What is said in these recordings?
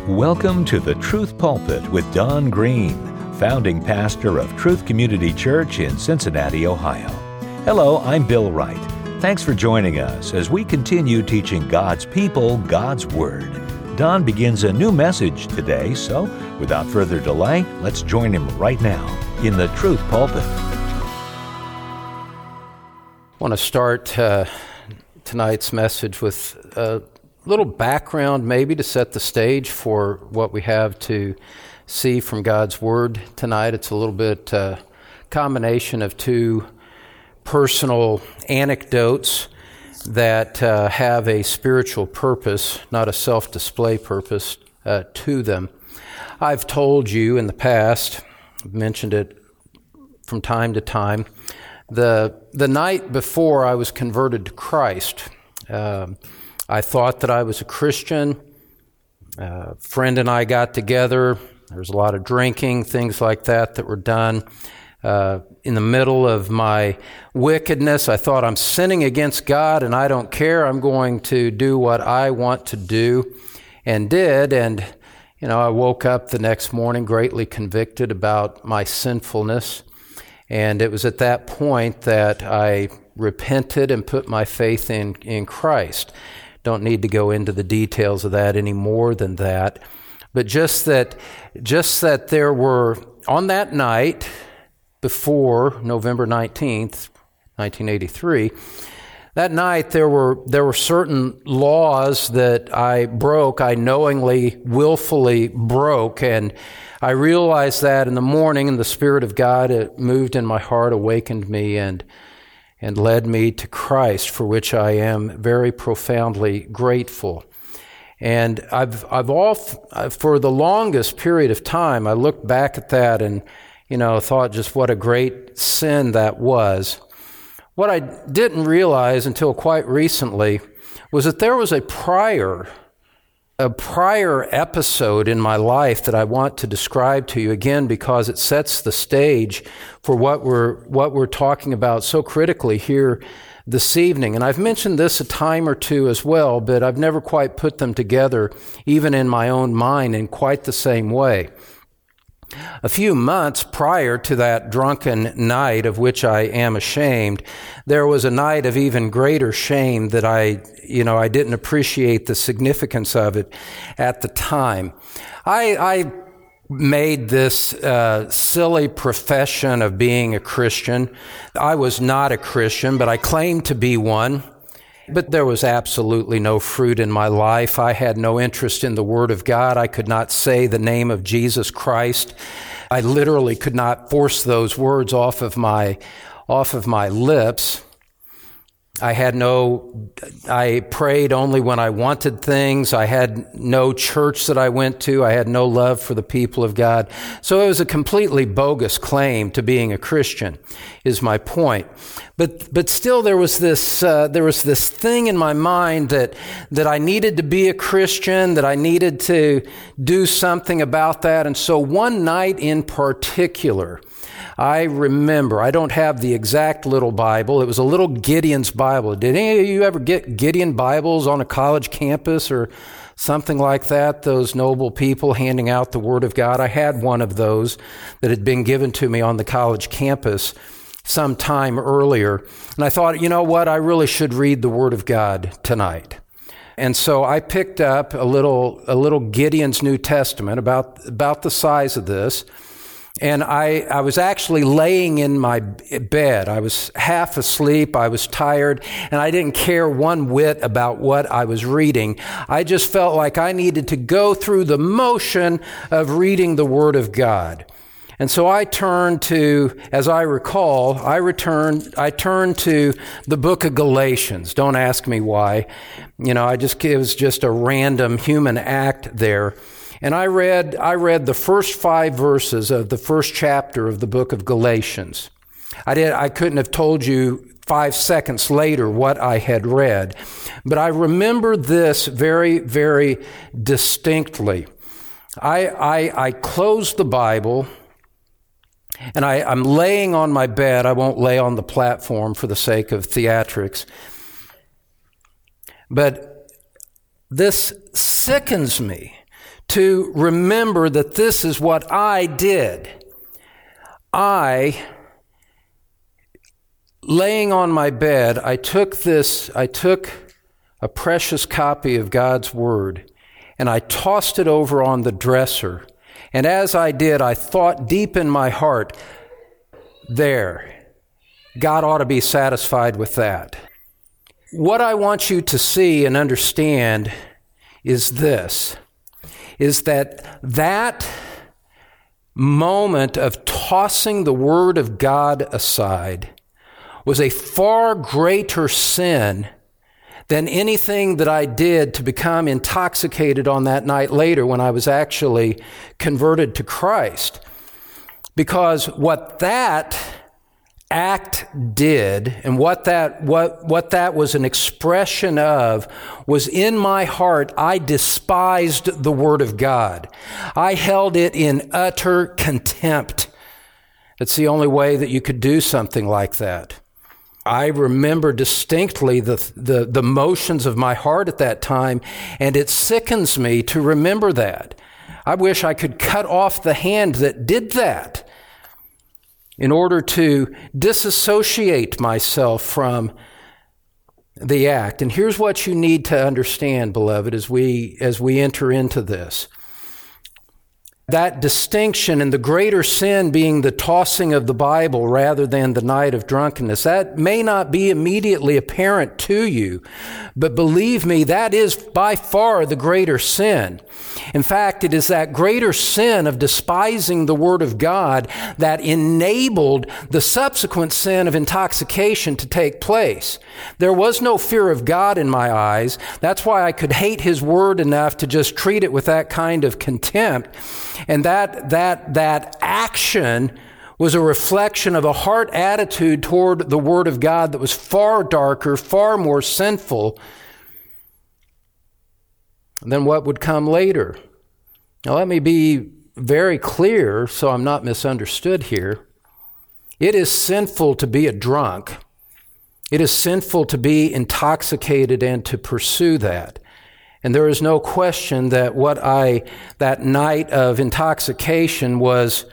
Welcome to the Truth Pulpit with Don Green, founding pastor of Truth Community Church in Cincinnati, Ohio. Hello, I'm Bill Wright. Thanks for joining us as we continue teaching God's people God's Word. Don begins a new message today, so without further delay, let's join him right now in the Truth Pulpit. I want to start tonight's message with a little background, maybe to set the stage for what we have to see from God's Word tonight. It's a little bit combination of two personal anecdotes that have a spiritual purpose, not a self-display purpose to them. I've told you in the past, I've mentioned it from time to time, the night before I was converted to Christ, I thought that I was a Christian. A friend and I got together. There was a lot of drinking, things like that were done. In the middle of my wickedness, I thought, I'm sinning against God and I don't care. I'm going to do what I want to do, and did. And, I woke up the next morning greatly convicted about my sinfulness. And it was at that point that I repented and put my faith in Christ. Don't need to go into the details of that any more than that. But just that there were, on that night before November 19th, 1983, that night there were certain laws that I broke, I knowingly, willfully broke, and I realized that in the morning, and the Spirit of God, it moved in my heart, awakened me, and led me to Christ, for which I am very profoundly grateful. And for the longest period of time, I looked back at that and, thought just what a great sin that was. What I didn't realize until quite recently was that there was a prior episode in my life that I want to describe to you again, because it sets the stage for what we're talking about so critically here this evening. And I've mentioned this a time or two as well, but I've never quite put them together, even in my own mind, in quite the same way. A few months prior to that drunken night, of which I am ashamed, there was a night of even greater shame that I didn't appreciate the significance of it at the time. I made this silly profession of being a Christian. I was not a Christian, but I claimed to be one. But there was absolutely no fruit in my life. I had no interest in the Word of God. I could not say the name of Jesus Christ. I literally could not force those words off of my lips. I prayed only when I wanted things. I had no church that I went to. I had no love for the people of God. So it was a completely bogus claim to being a Christian, is my point. But still there was this thing in my mind that I needed to be a Christian, that I needed to do something about that. And so one night in particular, I remember, I don't have the exact little Bible. It was a little Gideon's Bible. Did any of you ever get Gideon Bibles on a college campus or something like that? Those noble people handing out the Word of God. I had one of those that had been given to me on the college campus some time earlier. And I thought, you know what? I really should read the Word of God tonight. And so I picked up a little Gideon's New Testament, about the size of this. And I was actually laying in my bed. I was half asleep. I was tired, and I didn't care one whit about what I was reading. I just felt like I needed to go through the motion of reading the Word of God. And so I turned to, as I recall, I turned to the book of Galatians. Don't ask me why. It was just a random human act there. And I read the first 5 verses of the first chapter of the book of Galatians. I couldn't have told you 5 seconds later what I had read, but I remember this very, very distinctly. I closed the Bible, and I'm laying on my bed. I won't lay on the platform for the sake of theatrics. But this sickens me to remember that this is what I did. Laying on my bed, I took a precious copy of God's Word, and I tossed it over on the dresser. And as I did, I thought deep in my heart, there, God ought to be satisfied with that. What I want you to see and understand is this, is that moment of tossing the Word of God aside was a far greater sin than anything that I did to become intoxicated on that night later when I was actually converted to Christ. Because what that act did, and what that was an expression of, was in my heart, I despised the Word of God. I held it in utter contempt. It's the only way that you could do something like that. I remember distinctly the motions of my heart at that time, and it sickens me to remember that. I wish I could cut off the hand that did that in order to disassociate myself from the act. And here's what you need to understand, beloved, as we enter into this. That distinction and the greater sin being the tossing of the Bible rather than the night of drunkenness, that may not be immediately apparent to you, but believe me, that is by far the greater sin. In fact, it is that greater sin of despising the Word of God that enabled the subsequent sin of intoxication to take place. There was no fear of God in my eyes. That's why I could hate His Word enough to just treat it with that kind of contempt. And that action was a reflection of a heart attitude toward the Word of God that was far darker, far more sinful than what would come later. Now, let me be very clear so I'm not misunderstood here. It is sinful to be a drunk. It is sinful to be intoxicated and to pursue that. And there is no question that that night of intoxication was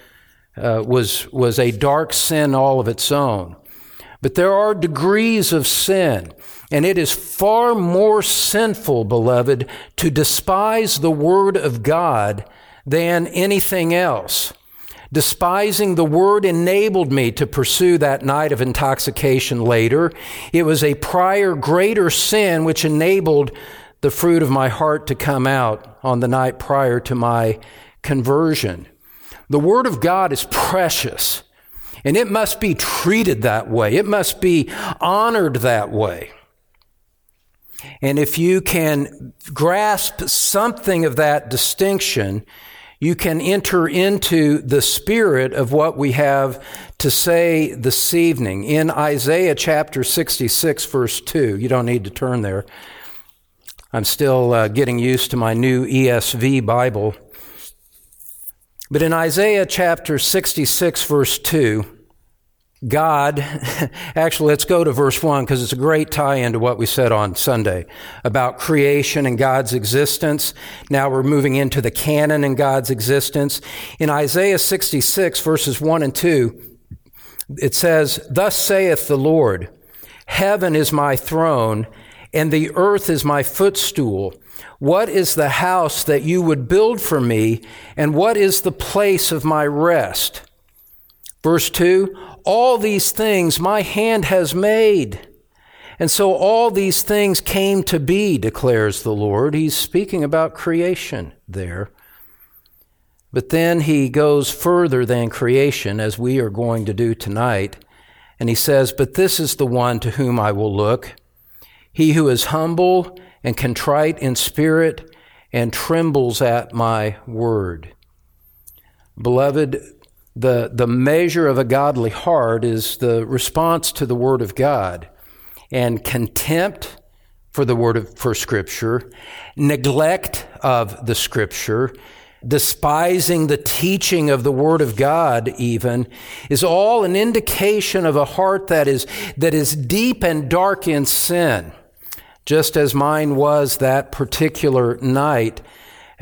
a dark sin all of its own. But there are degrees of sin, and it is far more sinful, beloved, to despise the Word of God than anything else. Despising the Word enabled me to pursue that night of intoxication later. It was a prior greater sin which enabled the fruit of my heart to come out on the night prior to my conversion. The Word of God is precious, and it must be treated that way. It must be honored that way. And if you can grasp something of that distinction, you can enter into the spirit of what we have to say this evening. In Isaiah chapter 66, verse 2, you don't need to turn there. I'm still getting used to my new ESV Bible. But in Isaiah chapter 66, verse 2, God, actually let's go to verse 1 because it's a great tie-in to what we said on Sunday about creation and God's existence. Now we're moving into the canon and God's existence. In Isaiah 66, verses 1 and 2, it says, "Thus saith the Lord, heaven is my throne, and the earth is my footstool. What is the house that you would build for me, and what is the place of my rest?" Verse 2, "All these things my hand has made." And so all these things came to be, declares the Lord. He's speaking about creation there. But then he goes further than creation, as we are going to do tonight. And he says, "But this is the one to whom I will look, he who is humble and contrite in spirit and trembles at my word." Beloved, the measure of a godly heart is the response to the Word of God, and contempt for Scripture, neglect of the Scripture, despising the teaching of the Word of God even, is all an indication of a heart that is deep and dark in sin, just as mine was that particular night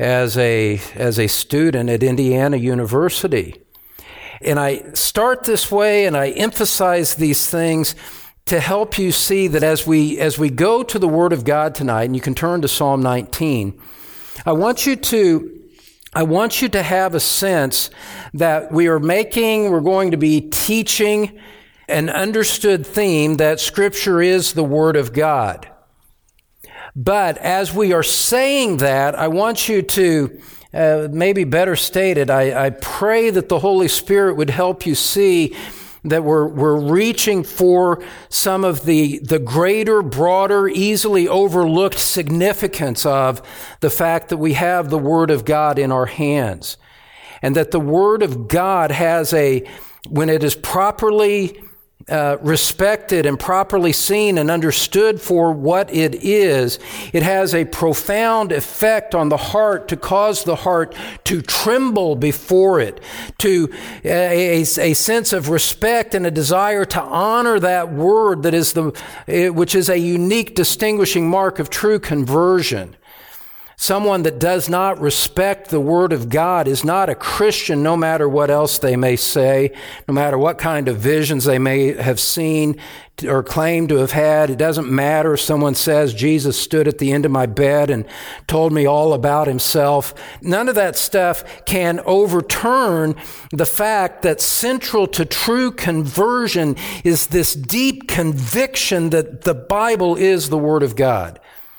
as a student at Indiana University. And I start this way and I emphasize these things to help you see that as we go to the Word of God tonight, and you can turn to Psalm 19, I want you to have a sense that we're going to be teaching an understood theme that Scripture is the Word of God. But as we are saying that, I want you to, maybe better stated, I pray that the Holy Spirit would help you see that we're reaching for some of the greater, broader, easily overlooked significance of the fact that we have the Word of God in our hands. And that the Word of God when it is properly respected and properly seen and understood for what it is, it has a profound effect on the heart to cause the heart to tremble before it, to a sense of respect and a desire to honor that word which is a unique distinguishing mark of true conversion. Someone that does not respect the Word of God is not a Christian, no matter what else they may say, no matter what kind of visions they may have seen or claim to have had. It doesn't matter if someone says, Jesus stood at the end of my bed and told me all about himself. None of that stuff can overturn the fact that central to true conversion is this deep conviction that the Bible is the Word of God.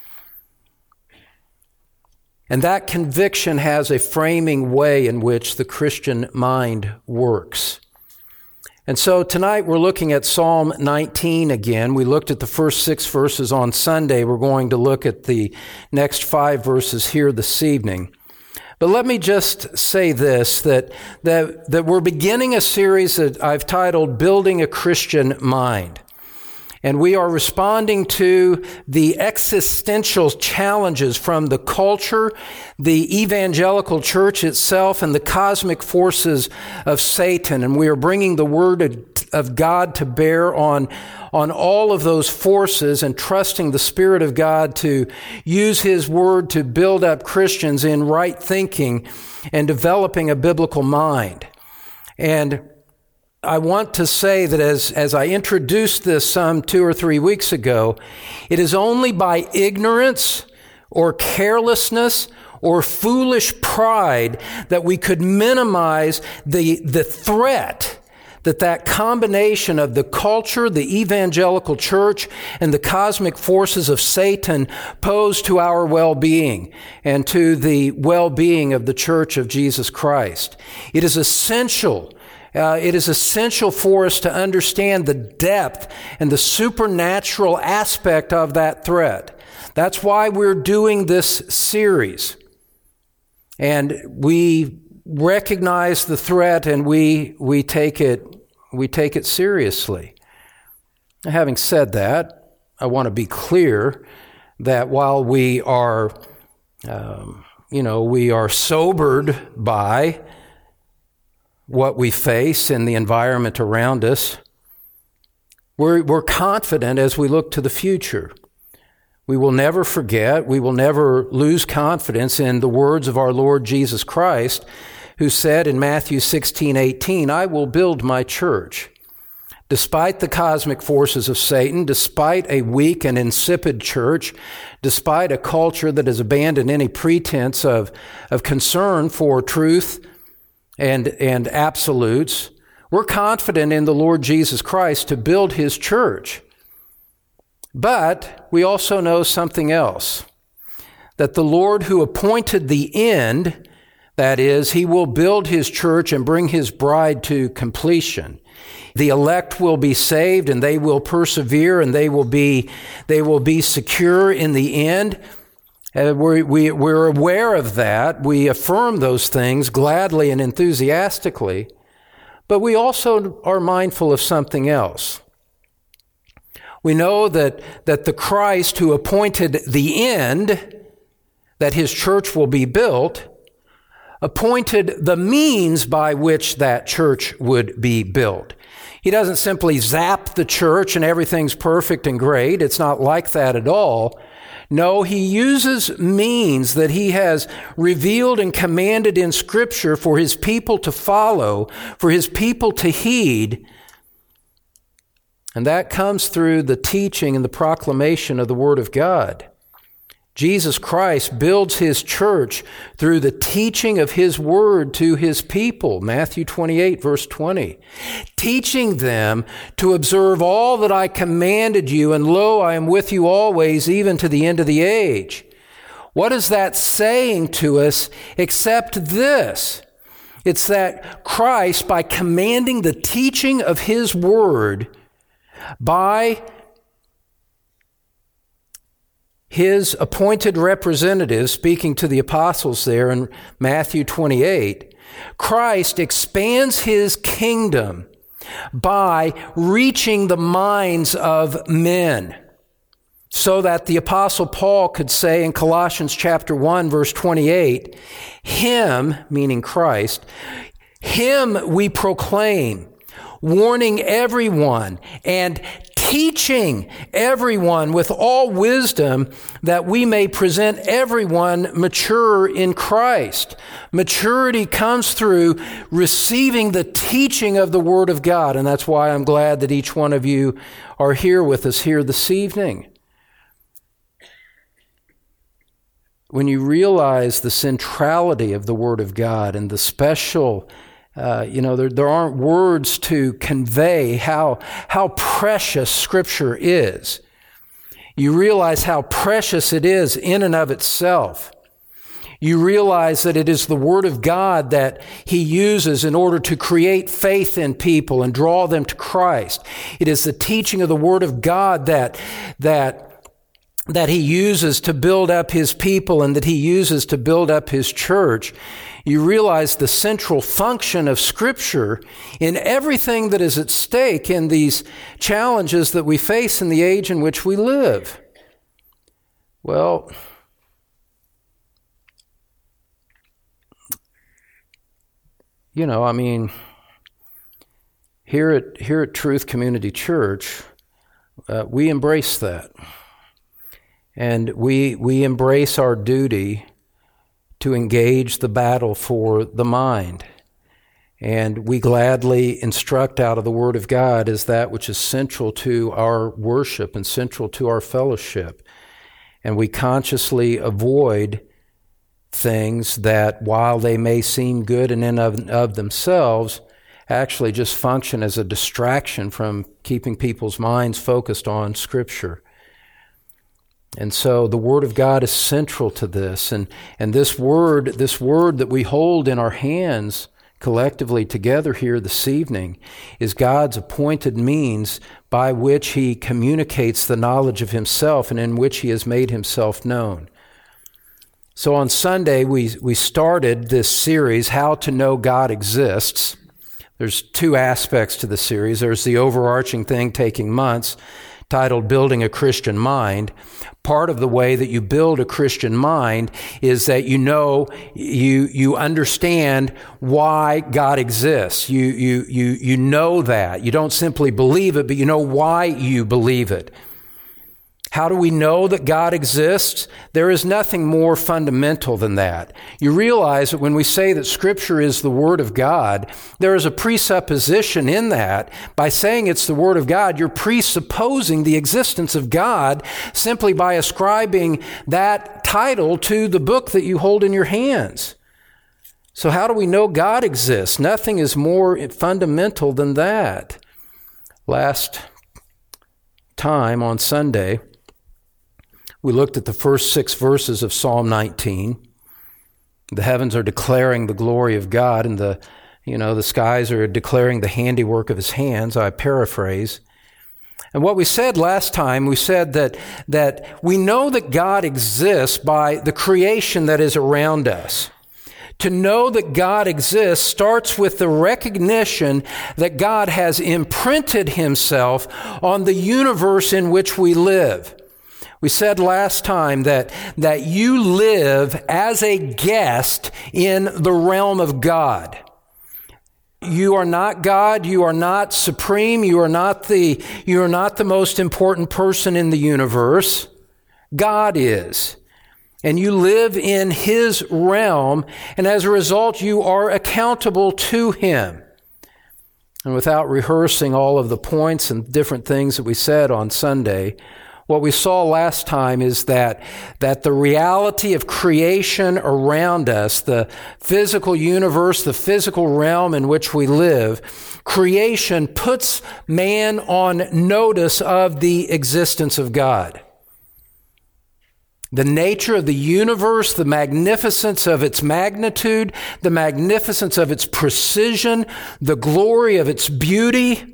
And that conviction has a framing way in which the Christian mind works. And so tonight we're looking at Psalm 19 again. We looked at the first 6 verses on Sunday. We're going to look at the next 5 verses here this evening. But let me just say this, that we're beginning a series that I've titled Building a Christian Mind. And we are responding to the existential challenges from the culture, the evangelical church itself, and the cosmic forces of Satan. And we are bringing the Word of God to bear on all of those forces and trusting the Spirit of God to use His Word to build up Christians in right thinking and developing a biblical mind. And I want to say that as I introduced this some 2 or 3 weeks ago, it is only by ignorance or carelessness or foolish pride that we could minimize the threat that combination of the culture, the evangelical church, and the cosmic forces of Satan pose to our well-being and to the well-being of the Church of Jesus Christ. It is essential for us to understand the depth and the supernatural aspect of that threat. That's why we're doing this series. And we recognize the threat and we take it seriously. Having said that, I want to be clear that while we are sobered by what we face in the environment around us, we're confident as we look to the future. We will never forget, we will never lose confidence in the words of our Lord Jesus Christ, who said in Matthew 16:18, I will build my church. Despite the cosmic forces of Satan, despite a weak and insipid church, despite a culture that has abandoned any pretense of concern for truth and absolutes, we're confident in the Lord Jesus Christ to build His church. But we also know something else, that the Lord who appointed the end, that is, He will build His church and bring His bride to completion. The elect will be saved and they will persevere and they will be secure in the end. We're aware of that. We affirm those things gladly and enthusiastically, but we also are mindful of something else. We know that the Christ who appointed the end, that His church will be built, appointed the means by which that church would be built. He doesn't simply zap the church and everything's perfect and great. It's not like that at all. No, he uses means that he has revealed and commanded in Scripture for his people to follow, for his people to heed. And that comes through the teaching and the proclamation of the Word of God. Jesus Christ builds his church through the teaching of his word to his people, Matthew 28, verse 20, teaching them to observe all that I commanded you, and lo, I am with you always, even to the end of the age. What is that saying to us except this? It's that Christ, by commanding the teaching of his word, by his appointed representative, speaking to the apostles there in Matthew 28, Christ expands his kingdom by reaching the minds of men, so that the apostle Paul could say in Colossians chapter 1, verse 28, him, meaning Christ, him we proclaim, warning everyone and teaching everyone with all wisdom, that we may present everyone mature in Christ. Maturity comes through receiving the teaching of the Word of God, and that's why I'm glad that each one of you are here with us here this evening. When you realize the centrality of the Word of God and the special there aren't words to convey how precious Scripture is. You realize how precious it is in and of itself. You realize that it is the Word of God that he uses in order to create faith in people and draw them to Christ. It is the teaching of the Word of God that he uses to build up his people and that he uses to build up his church. You realize the central function of Scripture in everything that is at stake in these challenges that we face in the age in which we live. Well, here at Truth Community Church, we embrace that. And we embrace our duty to engage the battle for the mind. And we gladly instruct out of the Word of God as that which is central to our worship and central to our fellowship. And we consciously avoid things that, while they may seem good in and of themselves, actually just function as a distraction from keeping people's minds focused on Scripture. And so the Word of God is central to this. And this word that we hold in our hands collectively together here this evening is God's appointed means by which he communicates the knowledge of himself and in which he has made himself known. So on Sunday, we started this series, How to Know God Exists. There's two aspects to the series. There's the overarching thing taking months, titled Building a Christian Mind. Part of the way that you build a Christian mind is that you understand why God exists. You know that. You don't simply believe it, but you know why you believe it. How do we know that God exists? There is nothing more fundamental than that. You realize that when we say that Scripture is the Word of God, there is a presupposition in that. By saying it's the Word of God, you're presupposing the existence of God simply by ascribing that title to the book that you hold in your hands. So how do we know God exists? Nothing is more fundamental than that. Last time on Sunday, we looked at the first 6 verses of Psalm 19. The heavens are declaring the glory of God, and the skies are declaring the handiwork of his hands. I paraphrase. And what we said last time, we said that we know that God exists by the creation that is around us. To know that God exists starts with the recognition that God has imprinted himself on the universe in which we live. We said last time that you live as a guest in the realm of God. You are not God. You are not supreme. You are not the most important person in the universe. God is. And you live in His realm, and as a result, you are accountable to Him. And without rehearsing all of the points and different things that we said on Sunday, what we saw last time is that the reality of creation around us, the physical universe, the physical realm in which we live, creation puts man on notice of the existence of God. The nature of the universe, the magnificence of its magnitude, the magnificence of its precision, the glory of its beauty,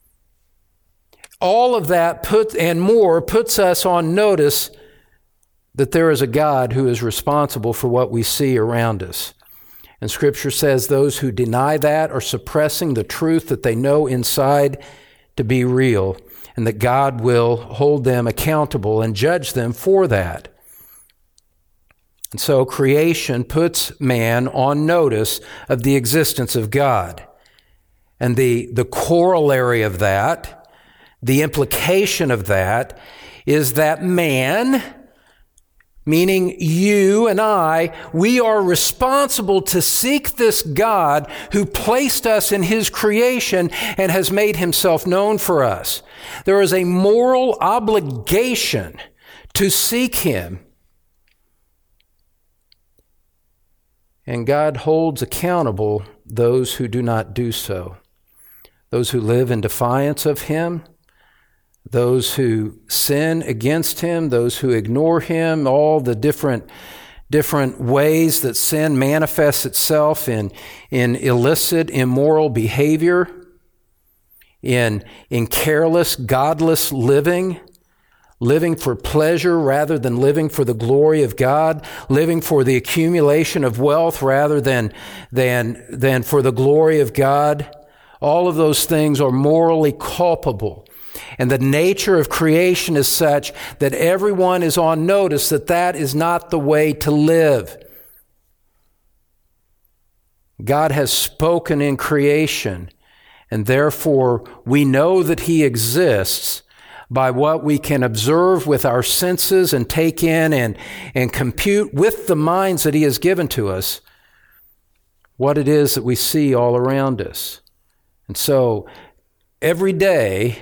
all of that puts us on notice that there is a God who is responsible for what we see around us. And Scripture says those who deny that are suppressing the truth that they know inside to be real, and that God will hold them accountable and judge them for that. And so creation puts man on notice of the existence of God. And the corollary of that, the implication of that, is that man, meaning you and I, we are responsible to seek this God who placed us in His creation and has made Himself known for us. There is a moral obligation to seek Him. And God holds accountable those who do not do so. Those who live in defiance of Him, those who sin against Him, those who ignore Him, all the different ways that sin manifests itself in illicit, immoral behavior, in careless, godless living for pleasure rather than living for the glory of God, living for the accumulation of wealth rather than for the glory of God. All of those things are morally culpable. And the nature of creation is such that everyone is on notice that that is not the way to live. God has spoken in creation, and therefore we know that He exists by what we can observe with our senses and take in and compute with the minds that He has given to us what it is that we see all around us. And so every day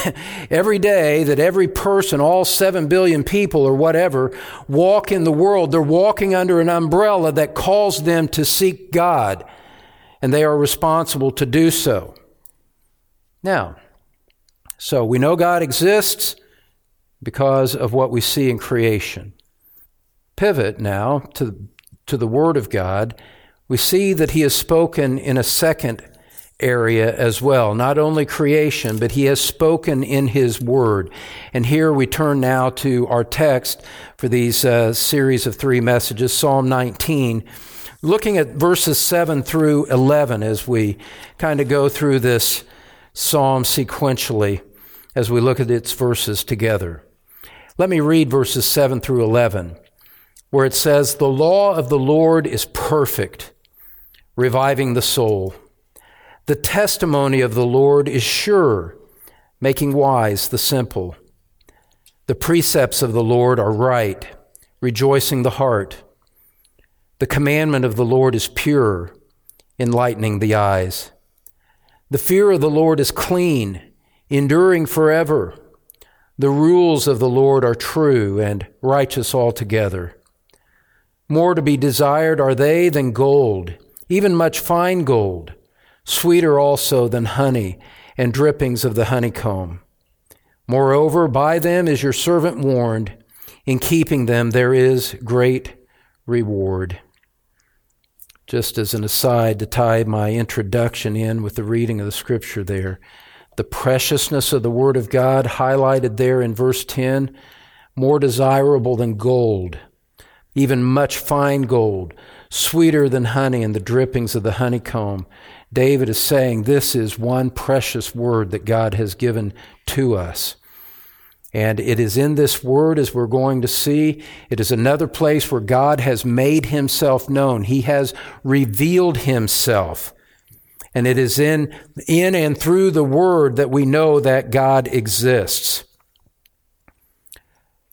that every person, all 7 billion people or whatever, walk in the world, they're walking under an umbrella that calls them to seek God, and they are responsible to do so. Now, so we know God exists because of what we see in creation. Pivot now to the Word of God. We see that He has spoken in a second area as well. Not only creation, but He has spoken in His Word. And here we turn now to our text for these series of 3 messages, Psalm 19, looking at verses 7 through 11 as we kind of go through this psalm sequentially as we look at its verses together. Let me read verses 7 through 11, where it says, "The law of the Lord is perfect, reviving the soul. The testimony of the Lord is sure, making wise the simple. The precepts of the Lord are right, rejoicing the heart. The commandment of the Lord is pure, enlightening the eyes. The fear of the Lord is clean, enduring forever. The rules of the Lord are true and righteous altogether. More to be desired are they than gold, even much fine gold, sweeter also than honey and drippings of the honeycomb. Moreover, by them is your servant warned. In keeping them there is great reward." Just as an aside to tie my introduction in with the reading of the scripture there, the preciousness of the Word of God highlighted there in verse 10, more desirable than gold, even much fine gold, sweeter than honey and the drippings of the honeycomb. David is saying this is one precious word that God has given to us. And it is in this word, as we're going to see, it is another place where God has made Himself known. He has revealed Himself. And it is in and through the Word that we know that God exists.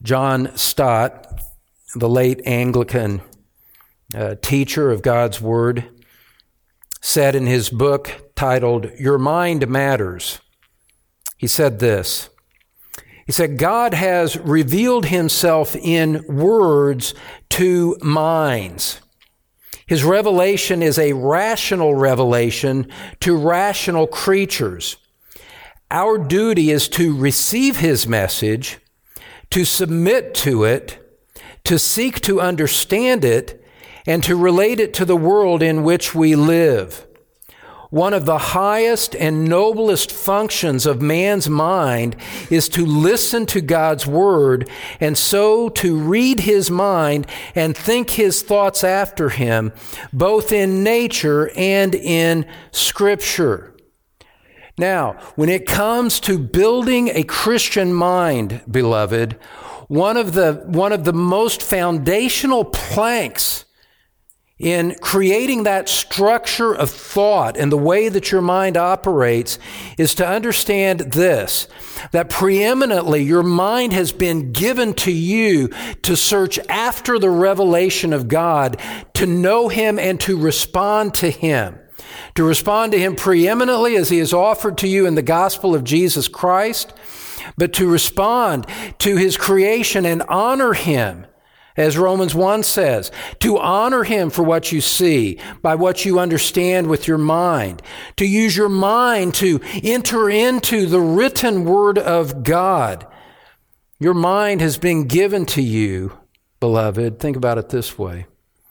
John Stott, the late Anglican teacher of God's Word, said in his book titled, Your Mind Matters, he said this. He said, God has revealed himself in words to minds. His revelation is a rational revelation to rational creatures. Our duty is to receive his message, to submit to it, to seek to understand it, and to relate it to the world in which we live. One of the highest and noblest functions of man's mind is to listen to God's Word and so to read his mind and think his thoughts after him, both in nature and in Scripture. Now, when it comes to building a Christian mind, beloved, one of the most foundational planks in creating that structure of thought and the way that your mind operates is to understand this, that preeminently your mind has been given to you to search after the revelation of God, to know him and to respond to him. To respond to him preeminently as he is offered to you in the gospel of Jesus Christ, but to respond to his creation and honor him. As Romans 1 says, to honor him for what you see, by what you understand with your mind, to use your mind to enter into the written word of God. Your mind has been given to you, beloved. Think about it this way.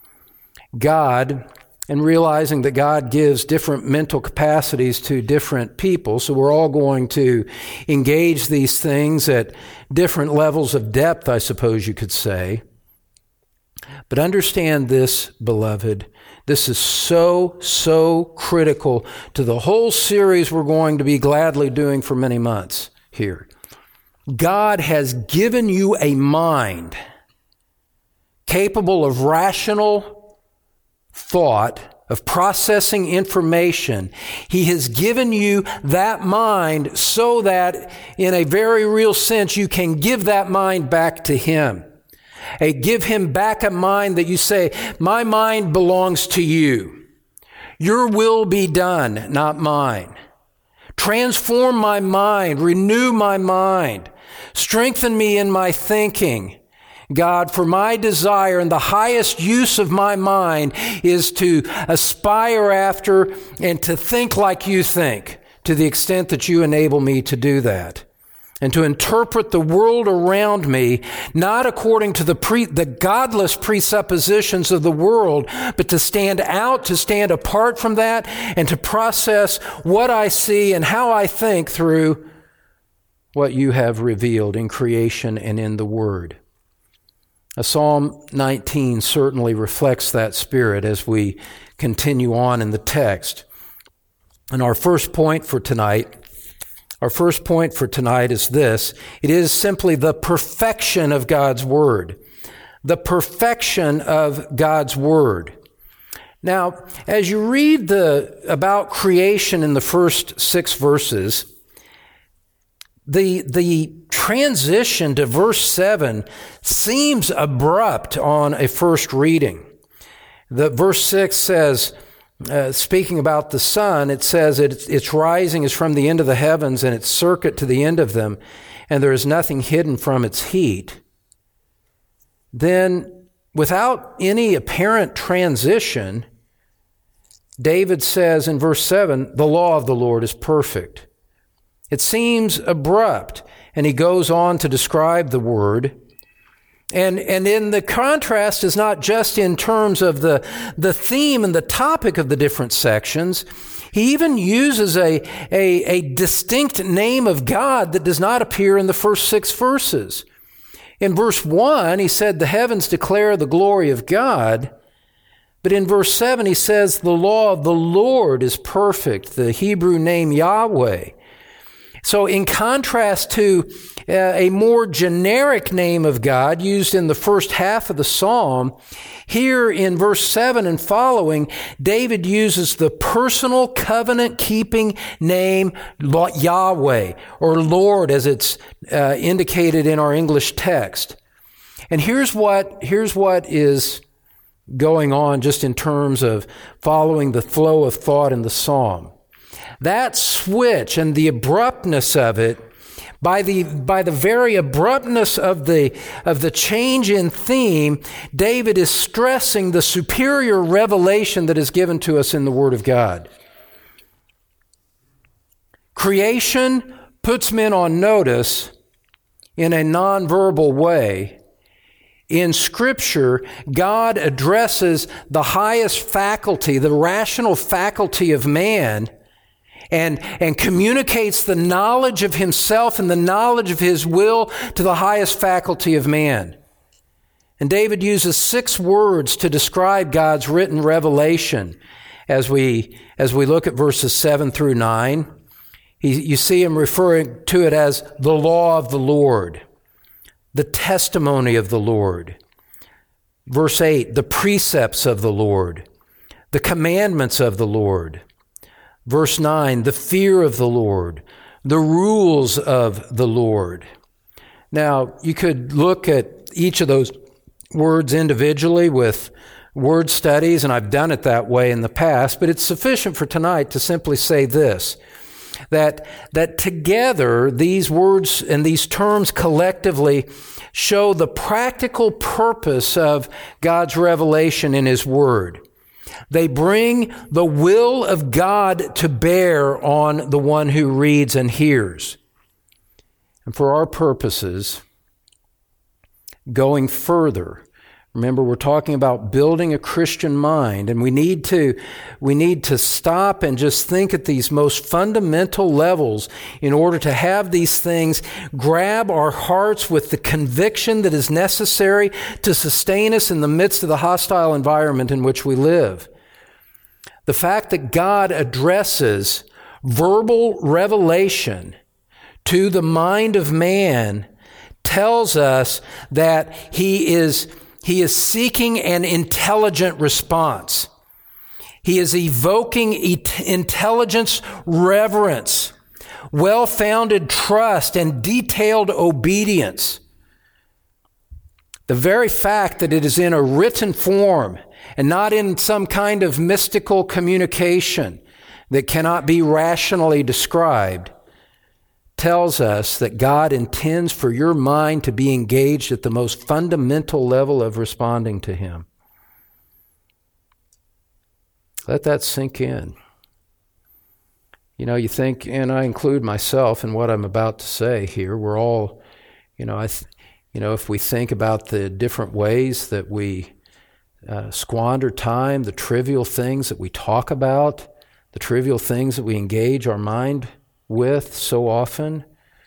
God, and realizing that God gives different mental capacities to different people, so we're all going to engage these things at different levels of depth, I suppose you could say. But understand this, beloved, this is so critical to the whole series we're going to be gladly doing for many months here. God has given you a mind capable of rational thought, of processing information. He has given you that mind so that in a very real sense you can give that mind back to him. Give him back a mind that you say, my mind belongs to you. Your will be done, not mine. Transform my mind, renew my mind, strengthen me in my thinking. God, for my desire and the highest use of my mind is to aspire after and to think like you think, to the extent that you enable me to do that. And to interpret the world around me, not according to the godless presuppositions of the world, but to stand out, to stand apart from that, and to process what I see and how I think through what you have revealed in creation and in the Word. Psalm 19 certainly reflects that spirit as we continue on in the text. And our first point for tonight is this. It is simply the perfection of God's Word. The perfection of God's Word. Now, as you read about creation in the first 6 verses, the transition to verse 7 seems abrupt on a first reading. The verse 6 says, speaking about the sun, it says its rising is from the end of the heavens and its circuit to the end of them, and there is nothing hidden from its heat. Then, without any apparent transition, David says in verse 7, the law of the Lord is perfect. It seems abrupt, and he goes on to describe the Word. And in the contrast is not just in terms of the theme and the topic of the different sections. He even uses a distinct name of God that does not appear in the first 6 verses. In verse 1, he said, the heavens declare the glory of God. But in verse 7, he says, the law of the Lord is perfect, the Hebrew name Yahweh. So in contrast to a more generic name of God used in the first half of the psalm, here in verse 7 and following, David uses the personal covenant-keeping name Yahweh, or Lord as it's indicated in our English text. And here's what is going on just in terms of following the flow of thought in the psalm. That switch and the abruptness of it, by the very abruptness of the change in theme, David is stressing the superior revelation that is given to us in the Word of God. Creation puts men on notice in a nonverbal way. In Scripture, God addresses the highest faculty, the rational faculty of man, and communicates the knowledge of himself and the knowledge of his will to the highest faculty of man. And David uses 6 words to describe God's written revelation as we look at verses 7 through 9. You see him referring to it as the law of the Lord, the testimony of the Lord. Verse 8, the precepts of the Lord, the commandments of the Lord. Verse 9, the fear of the Lord, the rules of the Lord. Now, you could look at each of those words individually with word studies, and I've done it that way in the past, but it's sufficient for tonight to simply say this, that together these words and these terms collectively show the practical purpose of God's revelation in His Word. They bring the will of God to bear on the one who reads and hears. And for our purposes, going further, remember we're talking about building a Christian mind, and we need to stop and just think at these most fundamental levels in order to have these things grab our hearts with the conviction that is necessary to sustain us in the midst of the hostile environment in which we live. The fact that God addresses verbal revelation to the mind of man tells us that he is seeking an intelligent response. He is evoking intelligence, reverence, well-founded trust, and detailed obedience. The very fact that it is in a written form and not in some kind of mystical communication that cannot be rationally described tells us that God intends for your mind to be engaged at the most fundamental level of responding to Him. Let that sink in. You know, you think, and I include myself in what I'm about to say here, we're all, if we think about the different ways that we squander time, the trivial things that we talk about, the trivial things that we engage our mind with so often,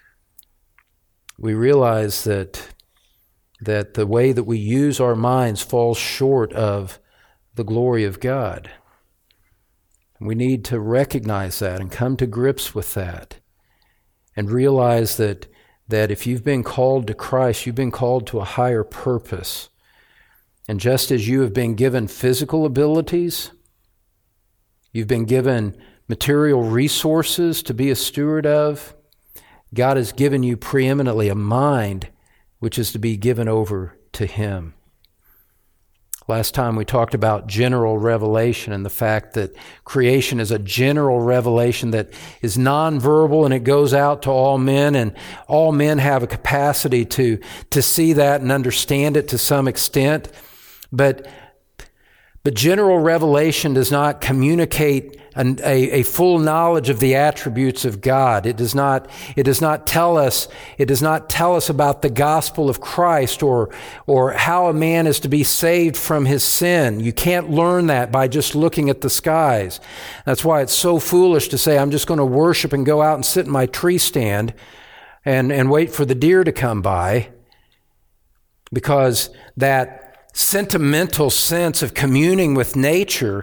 we realize that the way that we use our minds falls short of the glory of God. We need to recognize that and come to grips with that and realize that if you've been called to Christ, you've been called to a higher purpose. And just as you have been given physical abilities, you've been given material resources to be a steward of, God has given you preeminently a mind which is to be given over to Him. Last time we talked about general revelation and the fact that creation is a general revelation that is nonverbal and it goes out to all men, and all men have a capacity to see that and understand it to some extent. But general revelation does not communicate a full knowledge of the attributes of God. It does not tell us about the gospel of Christ or how a man is to be saved from his sin. You can't learn that by just looking at the skies. That's why it's so foolish to say, I'm just going to worship and go out and sit in my tree stand and wait for the deer to come by, because that sentimental sense of communing with nature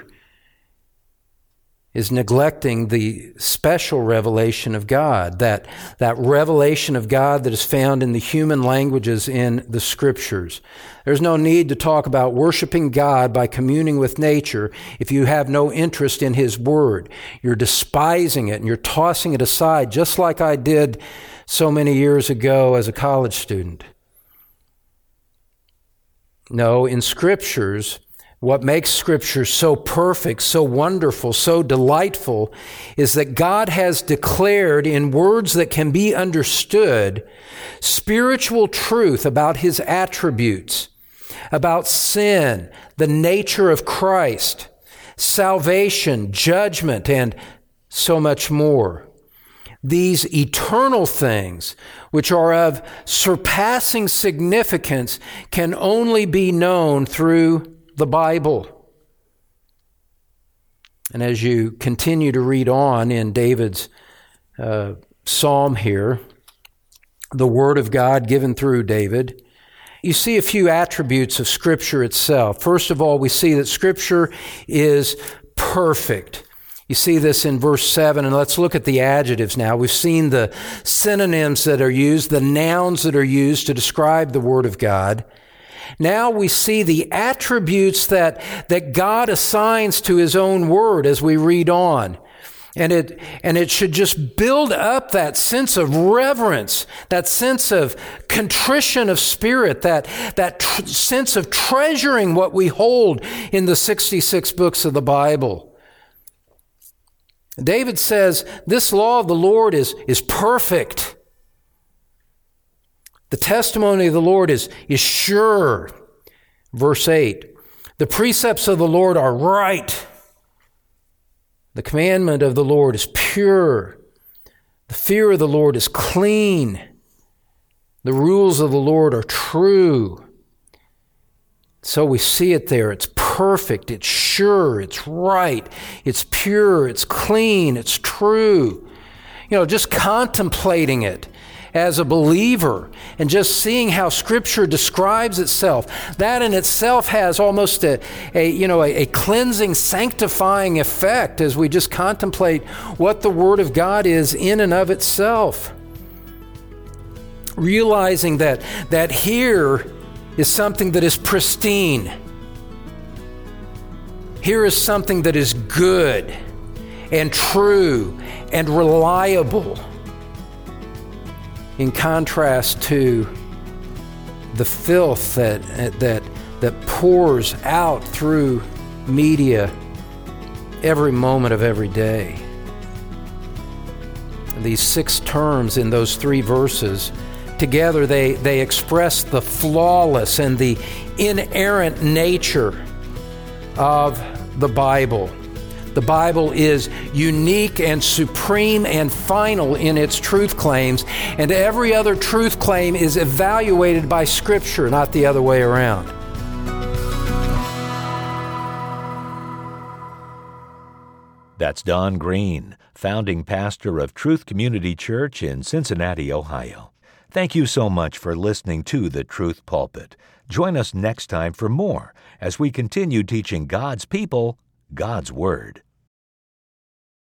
is neglecting the special revelation of God, that revelation of God that is found in the human languages in the Scriptures. There's no need to talk about worshiping God by communing with nature if you have no interest in His Word. You're despising it and you're tossing it aside, just like I did so many years ago as a college student. No, in Scriptures, what makes Scripture so perfect, so wonderful, so delightful is that God has declared in words that can be understood spiritual truth about His attributes, about sin, the nature of Christ, salvation, judgment, and so much more. These eternal things, which are of surpassing significance, can only be known through the Bible. And as you continue to read on in David's psalm here, the Word of God given through David, you see a few attributes of Scripture itself. First of all, we see that Scripture is perfect. You see this in verse 7, and let's look at the adjectives now. We've seen the synonyms that are used, the nouns that are used to describe the Word of God. Now we see the attributes that God assigns to His own Word as we read on. And it should just build up that sense of reverence, that sense of contrition of spirit, that sense of treasuring what we hold in the 66 books of the Bible. David says, this law of the Lord is perfect. The testimony of the Lord is sure. Verse 8, the precepts of the Lord are right. The commandment of the Lord is pure. The fear of the Lord is clean. The rules of the Lord are true. So we see it there. It's perfect. It's sure. It's right. It's pure. It's clean. It's true. Just contemplating it as a believer and just seeing how Scripture describes itself, that in itself has almost a cleansing, sanctifying effect as we just contemplate what the Word of God is in and of itself. Realizing that here is something that is pristine. Here is something that is good and true and reliable, in contrast to the filth that pours out through media every moment of every day. These 6 terms in those 3 verses, together they express the flawless and the inerrant nature of the Bible. The Bible is unique and supreme and final in its truth claims, and every other truth claim is evaluated by Scripture, not the other way around. That's Don Green, founding pastor of Truth Community Church in Cincinnati, Ohio. Thank you so much for listening to The Truth Pulpit. Join us next time for more as we continue teaching God's people God's Word.